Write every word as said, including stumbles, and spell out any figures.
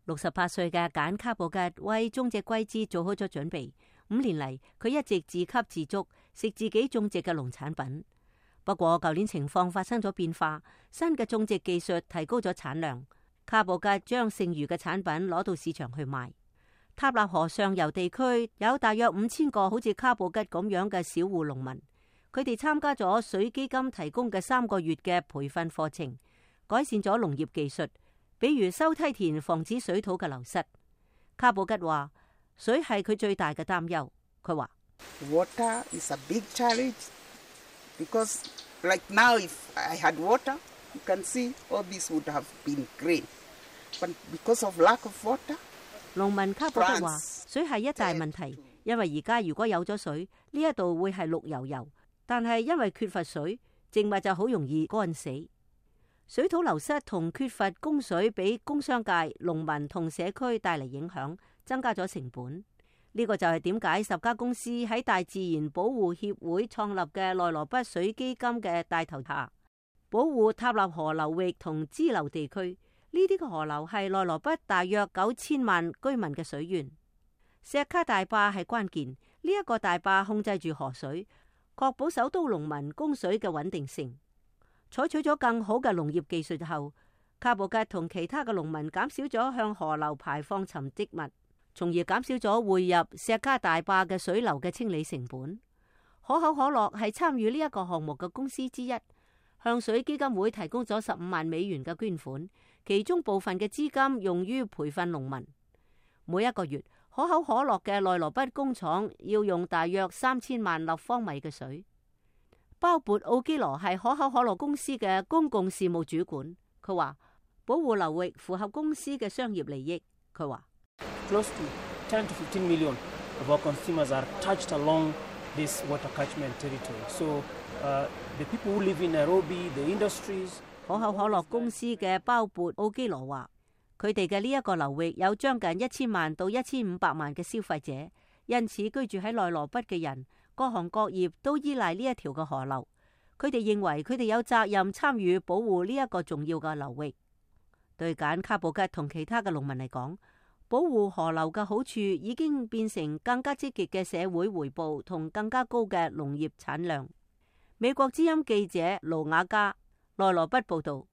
六十八歲嘅簡卡布吉為種植龜茲做好咗準備。五年嚟，佢一直自給自足，食自己種植嘅農產品。不過舊年情況發生咗變化，新嘅種植技術提高咗產量。卡布吉將剩餘嘅產品攞到市場去賣。塔納河上游地區有大約五千個好似卡布吉咁樣嘅小戶農民，佢哋參加咗水基金提供嘅三個月嘅培訓課程，改善咗農業技術，比如修梯田防止水土嘅流失。卡布吉話水係佢最大嘅擔憂。佢話 Water is a big challenge because like now if I had water, you can see all this would have been green, but because of lack of water。 農民卡布吉話水係一大問題，因為而家如果有咗水，呢一度會係綠油油，但係因為缺乏水，植物就好容易乾死。水土流失同缺乏供水俾工商界、農民同社區帶嚟影響，增加咗成本。呢個就係點解十家公司喺大自然保護協會創立嘅內羅畢水基金嘅帶頭下，保護塔納河流域同支流地區。呢啲嘅河流係內羅畢大約九千萬居民嘅水源。石卡大壩係關鍵，呢、這、一個大壩控制住河水，確保首都農民供水嘅穩定性。採取咗更好嘅農業技術後，卡布吉同其他嘅農民減少咗向河流排放沉積物，從而減少咗匯入石卡大壩嘅水流嘅清理成本。可口可樂係參與呢一個項目嘅公司之一，向水基金會提供咗十五萬美元嘅捐款，其中部分嘅資金用於培訓農民。每一個月，可口可樂嘅內羅畢工廠要用大約三千萬立方米嘅水。鮑勃奧基羅係可口可樂公司嘅公共事務主管，佢話保護流域符合公司嘅商業利益。佢話 Close to ten to fifteen million of our consumers are touched along this water catchment territory. So, uh, the people who live in Nairobi, the industries。 可口可樂公司嘅鮑勃奧基羅話，佢哋嘅呢一個流域有將近一千萬到一千五百萬嘅消費者，因此居住喺內羅畢嘅人，各行各業都依賴呢一條嘅河流。佢哋認為佢哋有責任參與保護呢一個重要嘅流域。對簡卡布吉同其他嘅農民嚟講，保護河流嘅好處已經變成更加積極嘅社會回報同更加高嘅農業產量。美國之音記者盧雅加內羅畢報道。